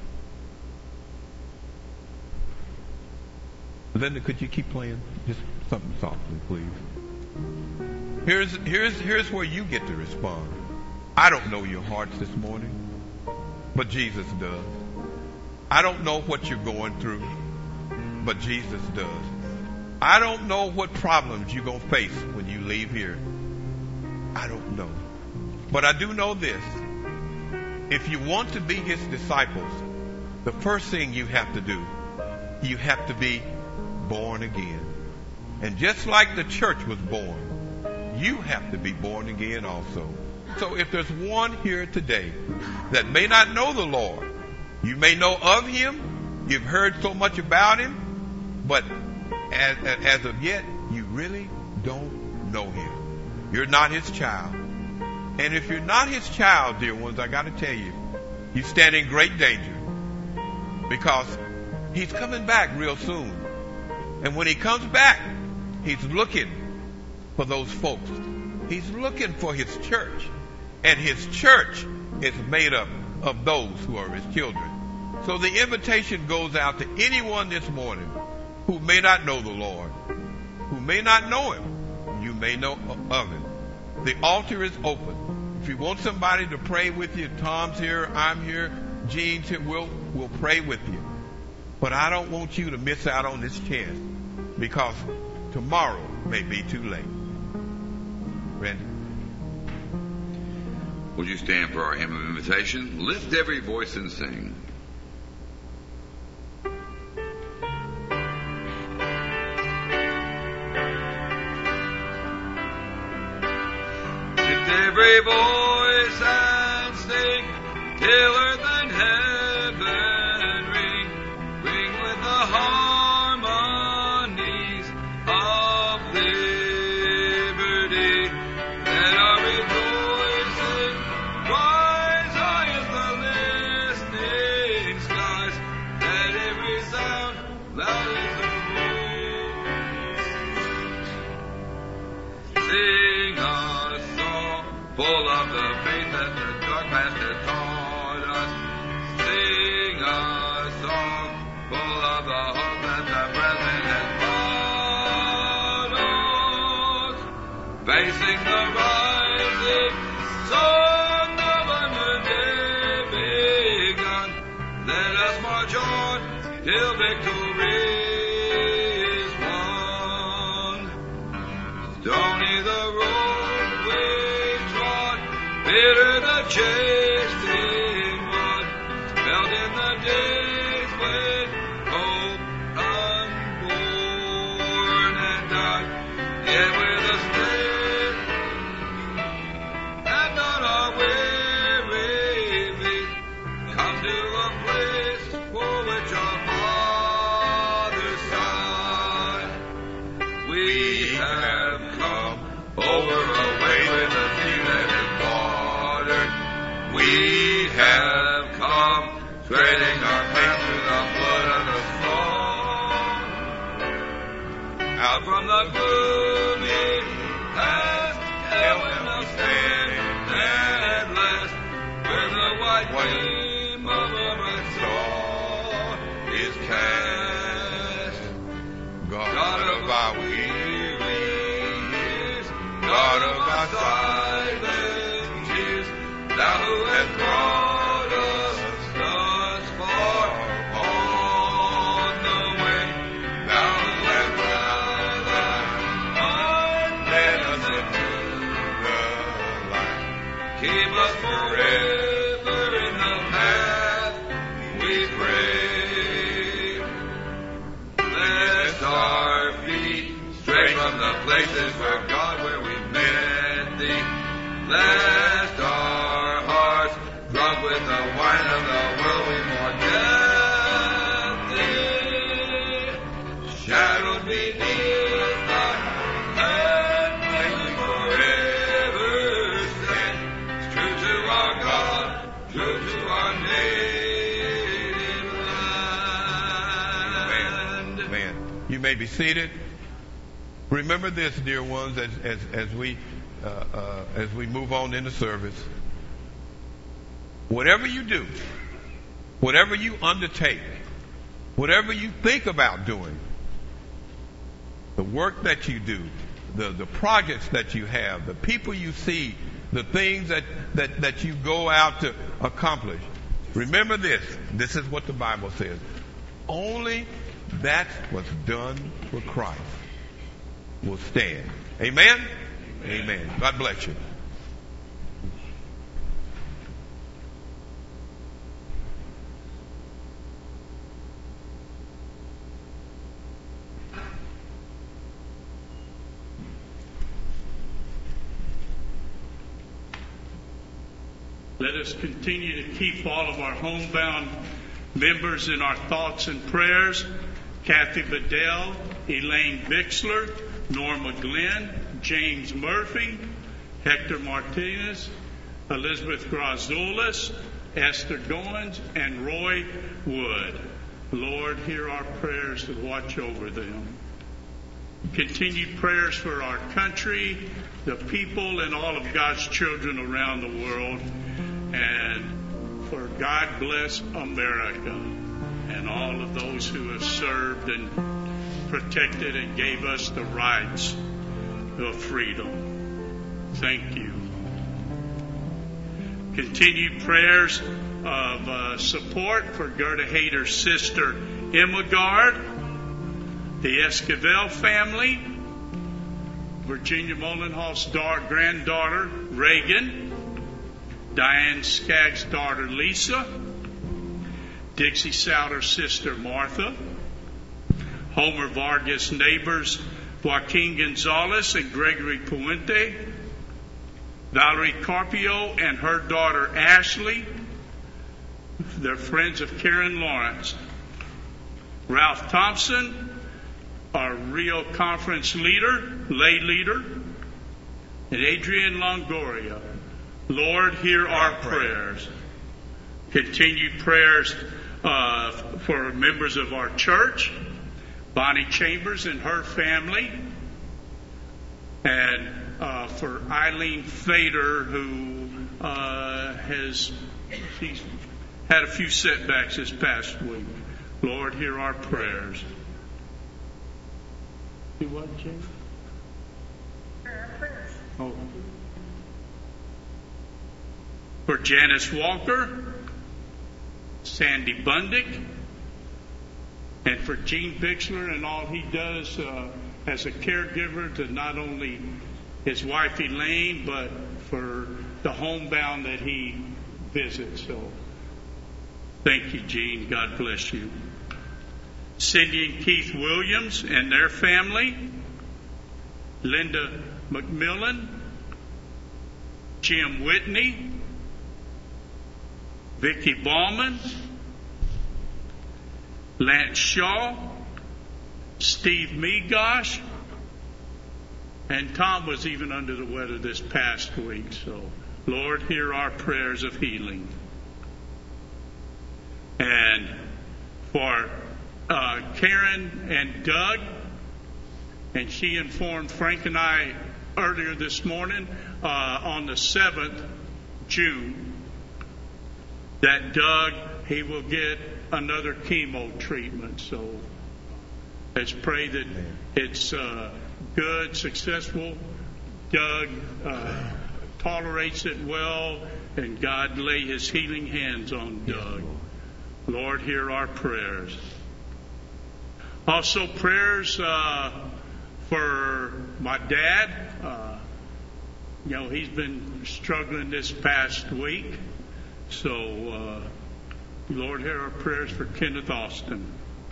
Linda, could you keep playing? Just something softly, please. Here's, here's, here's where you get to respond. I don't know your hearts this morning, but Jesus does. I don't know what you're going through, but Jesus does. I don't know what problems you're going to face when you leave here. I don't know. But I do know this. If you want to be his disciples, the first thing you have to do, you have to be born again. And just like the church was born, you have to be born again also. So if there's one here today that may not know the Lord, you may know of him, you've heard so much about him, but as, as of yet, you really don't know him. You're not his child. And if you're not his child, dear ones, I got to tell you, you stand in great danger because he's coming back real soon. And when he comes back, he's looking for those folks. He's looking for his church. And his church is made up of those who are his children. So the invitation goes out to anyone this morning who may not know the Lord, who may not know him. You may know of him. The altar is open. If you want somebody to pray with you, Tom's here, I'm here, Gene's here, we'll, we'll pray with you. But I don't want you to miss out on this chance because tomorrow may be too late. Randy? Would you stand for our hymn of invitation? Lift every voice and sing. Every voice and sing till earth and heaven ring, ring with the harmonies of liberty. Let our rejoicing rise high as the listening skies. Let every sound loud as the wind sing a song full of the faith that the dark past has facing the rising sun of a new day begun. Let us march on till victory is won. Stony the road we trod, bitter the chasing mud, felt in the days when hope unborn had died. Yet with us still and on our weary feet, come to a place for which our Father sighed. We have come over a way with a sea that is watered. We have come treading our path through the blood of the storm. Out from the gloomy past, heaven will stand at last, where the white gleam of a bright star is cast. God of our weary years, God of our silent tears, thou who hast brought us thus far on the way, thou who hast brought us on, led us into the light. Keep us forever in the path we pray. Bless our feet straight from the places where God, where we met thee. Bless our hearts drunk with the wine of the world we more gently. Shadowed beneath thy hand, may we forever stand. True to our God, true to our native land. Man, you may be seated. Remember this, dear ones, as as, as we uh, uh, as we move on in the service. Whatever you do, whatever you undertake, whatever you think about doing, the work that you do, the, the projects that you have, the people you see, the things that, that, that you go out to accomplish, remember this. This is what the Bible says. Only that what's done for Christ will stand. Amen? Amen. Amen. God bless you. Let us continue to keep all of our homebound members in our thoughts and prayers. Kathy Bedell, Elaine Bixler, Norma Glenn, James Murphy, Hector Martinez, Elizabeth Grazulis, Esther Goins, and Roy Wood. Lord, hear our prayers and watch over them. Continued prayers for our country, the people, and all of God's children around the world. And for God bless America and all of those who have served and protected and gave us the rights of freedom. Thank you. Continued prayers of uh, support for Gerda Hayter's sister Emma Gard, the Esquivel family, Virginia Mollenhoff's daughter, granddaughter Reagan, Diane Skaggs' daughter Lisa, Dixie Souter's sister Martha, Homer Vargas' neighbors Joaquin Gonzalez and Gregory Puente, Valerie Carpio and her daughter Ashley, they're friends of Karen Lawrence, Ralph Thompson, our Rio Conference leader, lay leader, and Adrian Longoria. Lord, hear our prayers. Continued prayers uh, for members of our church, Bonnie Chambers and her family, and uh, for Eileen Fader, who uh, has she's had a few setbacks this past week. Lord, hear our prayers. Do what, James? Our prayers. Oh. For Janice Walker, Sandy Bundick, and for Gene Bixler and all he does uh, as a caregiver to not only his wife Elaine, but for the homebound that he visits. So thank you, Gene. God bless you. Cindy and Keith Williams and their family, Linda McMillan, Jim Whitney, Vicki Ballman, Lance Shaw, Steve Megosh, and Tom was even under the weather this past week. So, Lord, hear our prayers of healing. And for uh, Karen and Doug, and she informed Frank and I earlier this morning uh, on the seventh of June that Doug, he will get another chemo treatment. So let's pray that it's uh, good, successful. Doug uh, tolerates it well, and God lay his healing hands on Doug. Lord, hear our prayers. Also, prayers uh, for my dad. Uh, you know, he's been struggling this past week. So, uh, Lord, hear our prayers for Kenneth Austin.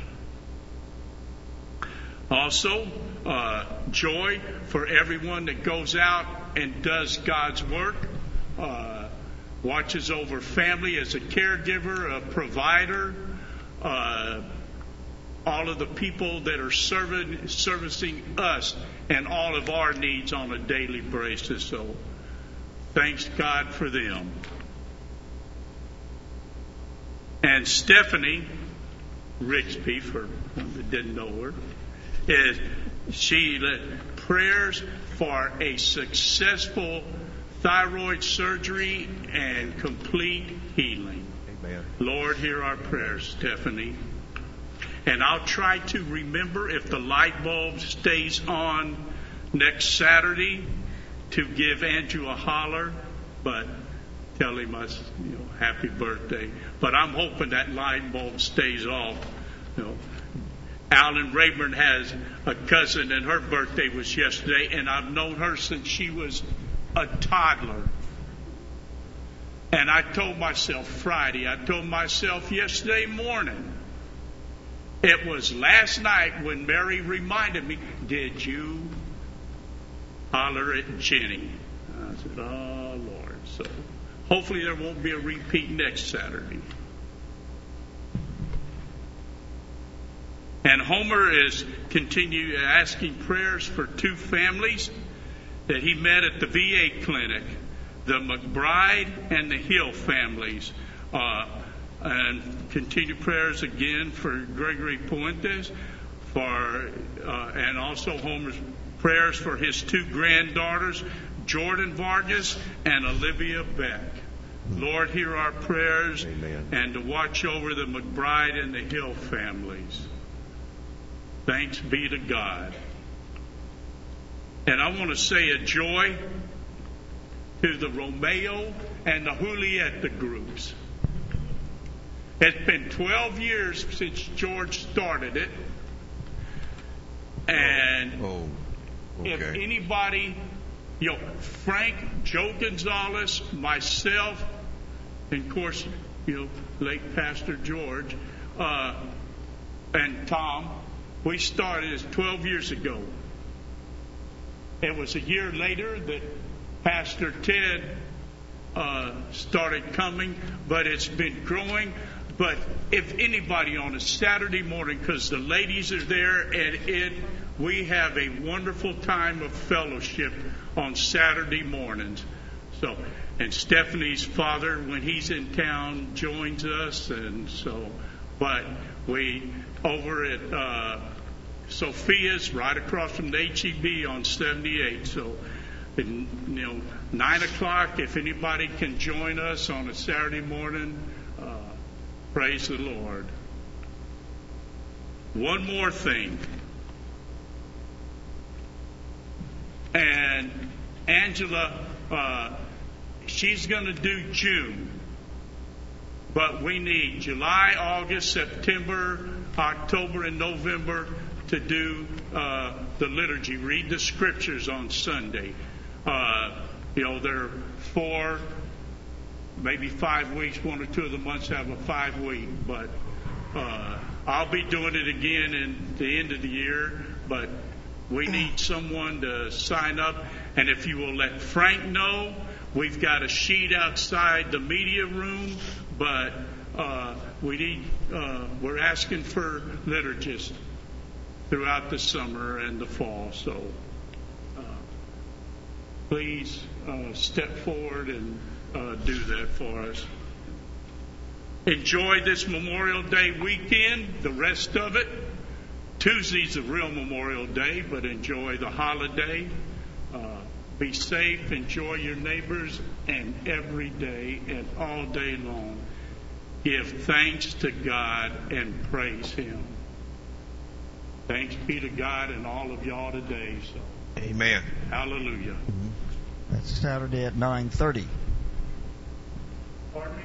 Also, uh, joy for everyone that goes out and does God's work, uh, watches over family as a caregiver, a provider, uh, all of the people that are serving, servicing us and all of our needs on a daily basis. So, thanks God for them. And Stephanie Rixby, for one that didn't know her, is she led prayers for a successful thyroid surgery and complete healing. Amen. Lord, hear our prayers, Stephanie. And I'll try to remember, if the light bulb stays on next Saturday, to give Andrew a holler, but tell him I, you know, happy birthday. But I'm hoping that light bulb stays off. You know, Alan Rayburn has a cousin, and her birthday was yesterday, and I've known her since she was a toddler. And I told myself Friday, I told myself yesterday morning, it was last night when Mary reminded me, did you holler at Jenny? I said, oh, Lord. So hopefully there won't be a repeat next Saturday. And Homer is continue asking prayers for two families that he met at the V A clinic, the McBride and the Hill families. Uh, and continue prayers again for Gregory Puentes, for uh, and also Homer's prayers for his two granddaughters, Jordan Vargas and Olivia Beck. Lord, hear our prayers. Amen. And to watch over the McBride and the Hill families. Thanks be to God. And I want to say a joy to the Romeo and the Julieta groups. It's been twelve years since George started it. And oh, oh, okay. If anybody, you know, Frank, Joe Gonzalez, myself, and of course, you know, late Pastor George, uh, and Tom, we started this twelve years ago. It was a year later that Pastor Ted uh, started coming, but it's been growing. But if anybody on a Saturday morning, because the ladies are there, and it, we have a wonderful time of fellowship on Saturday mornings. So, and Stephanie's father, when he's in town, joins us, and so, but we over at uh, Sophia's, right across from the H E B on seventy-eight. So, and, you know, nine o'clock. If anybody can join us on a Saturday morning. Uh, Praise the Lord. One more thing. And Angela, uh, she's going to do June. But we need July, August, September, October, and November to do uh, the liturgy, read the scriptures on Sunday. Uh, you know, there are four, maybe five weeks. One or two of the months have a five week. But uh, I'll be doing it again in the end of the year. But we need someone to sign up. And if you will let Frank know, we've got a sheet outside the media room. But uh, we need, uh, we're asking for liturgists throughout the summer and the fall. So uh, please uh, step forward and uh, do that for us. Enjoy this Memorial Day weekend, the rest of it. Tuesday's the real Memorial Day, but enjoy the holiday. Uh, be safe, enjoy your neighbors, and every day and all day long, give thanks to God and praise Him. Thanks be to God and all of y'all today. So, amen. Hallelujah. That's Saturday at nine thirty. Pardon me?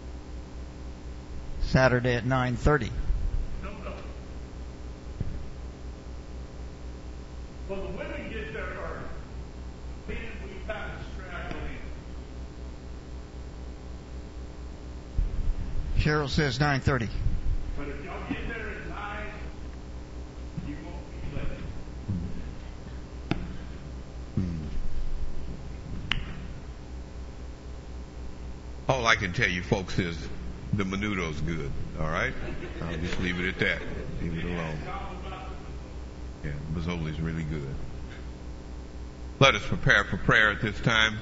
Saturday at nine thirty. No, no. Well, the women get there early. Then we kind of straggle in. Cheryl says nine thirty. But if y'all get there at nine, you won't be late. All I can tell you, folks, is the menudo's good. All right? I'll just leave it at that. Leave it alone. Yeah, Mazzoli's really good. Let us prepare for prayer at this time.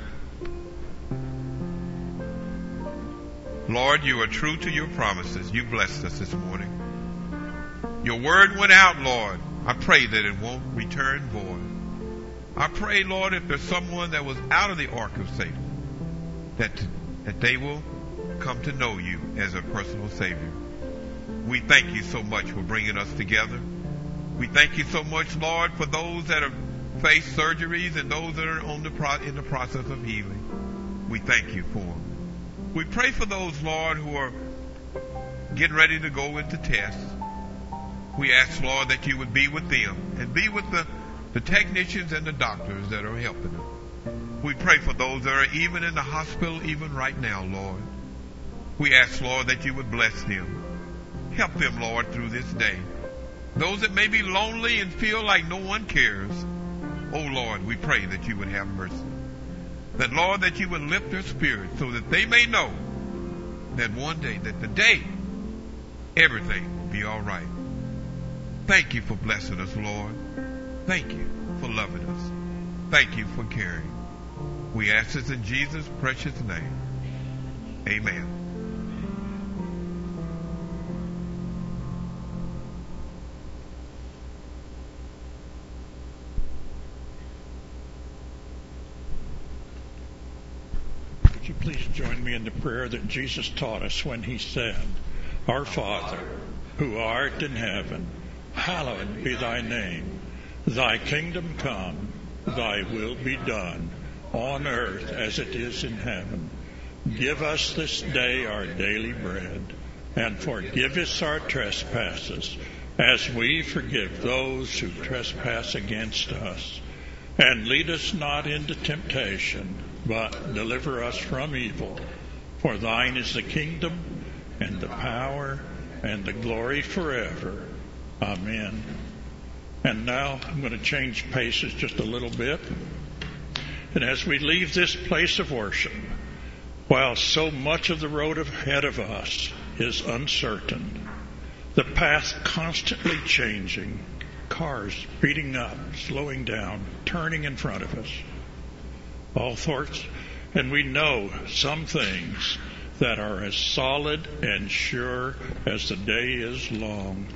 Lord, you are true to your promises. You blessed us this morning. Your word went out, Lord. I pray that it won't return void. I pray, Lord, if there's someone that was out of the ark of Satan, that that they will come to know you as a personal Savior. We thank you so much for bringing us together. We thank you so much, Lord, for those that have faced surgeries and those that are on the pro- in the process of healing. We thank you for them. We pray for those, Lord, who are getting ready to go into tests. We ask, Lord, that you would be with them and be with the, the technicians and the doctors that are helping them. We pray for those that are even in the hospital, even right now, Lord. We ask, Lord, that you would bless them. Help them, Lord, through this day. Those that may be lonely and feel like no one cares, oh, Lord, we pray that you would have mercy. That, Lord, that you would lift their spirit so that they may know that one day, that the day, everything will be all right. Thank you for blessing us, Lord. Thank you for loving us. Thank you for caring. We ask this in Jesus' precious name. Amen. Would you please join me in the prayer that Jesus taught us when he said, Our Father, who art in heaven, hallowed be thy name. Thy kingdom come, thy will be done, on earth as it is in heaven. Give us this day our daily bread, and forgive us our trespasses, as we forgive those who trespass against us. And lead us not into temptation, but deliver us from evil. For thine is the kingdom, and the power, and the glory forever. Amen. And now I'm going to change paces just a little bit. And as we leave this place of worship, while so much of the road ahead of us is uncertain, the path constantly changing, cars speeding up, slowing down, turning in front of us, all sorts, and we know some things that are as solid and sure as the day is long,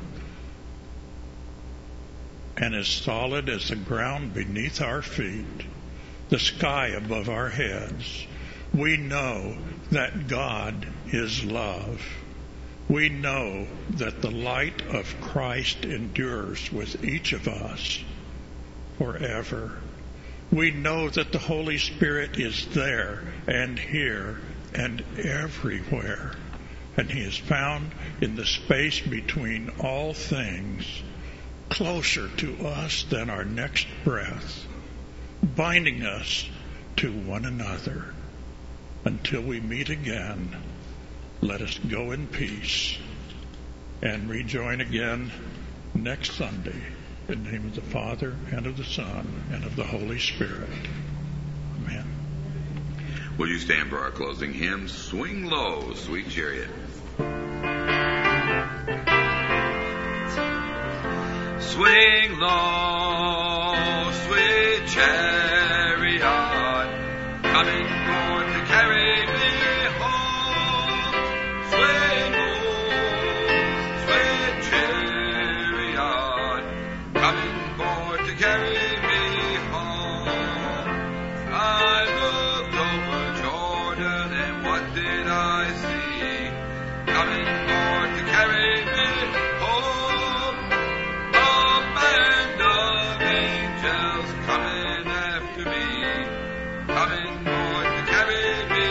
and as solid as the ground beneath our feet, the sky above our heads. We know that God is love. We know that the light of Christ endures with each of us forever. We know that the Holy Spirit is there and here and everywhere. And He is found in the space between all things, closer to us than our next breath, binding us to one another. Until we meet again, let us go in peace and rejoin again next Sunday. In the name of the Father, and of the Son, and of the Holy Spirit. Amen. Will you stand for our closing hymn, Swing Low, Sweet Chariot? Swing low, sweet chariot, coming forth to carry me home. Swing low, sweet chariot, coming forth to carry me home. I looked over Jordan, and what did I see? Coming forth to carry me home. A band of angels coming after me, coming forth to carry me.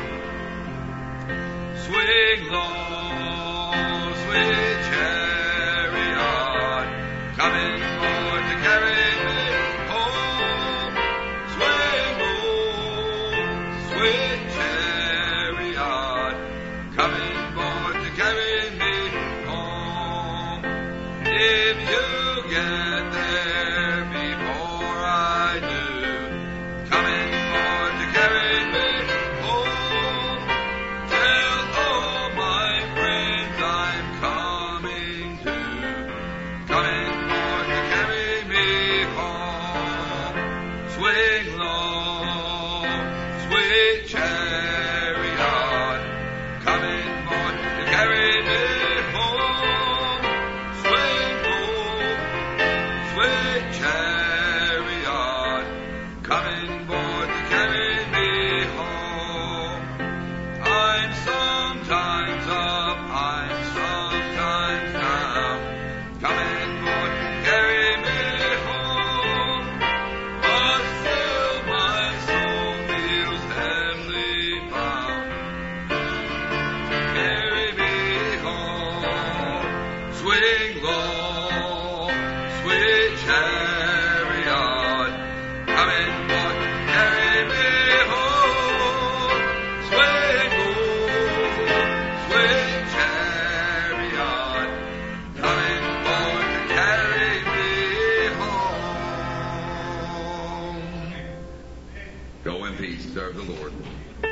Swing low, sweet chariot, coming forth to carry me home. Swing low, sweet chariot, coming forth to carry me home. If you get there before I do, coming forth to carry me home. Tell all my friends I'm coming too, coming forth to carry me home. Swing low, sweet chariot, coming forth to carry me home. Swing low, sweet chariot, coming forth to carry me home. I'm sometimes up, I'm sometimes down, coming forth to carry me home. But still my soul feels heavenly bound, carry me home. Swing low, sweet chariot, coming forth to carry me home. Swing low, sweet chariot, coming forth to carry me home. Go in peace, serve the Lord.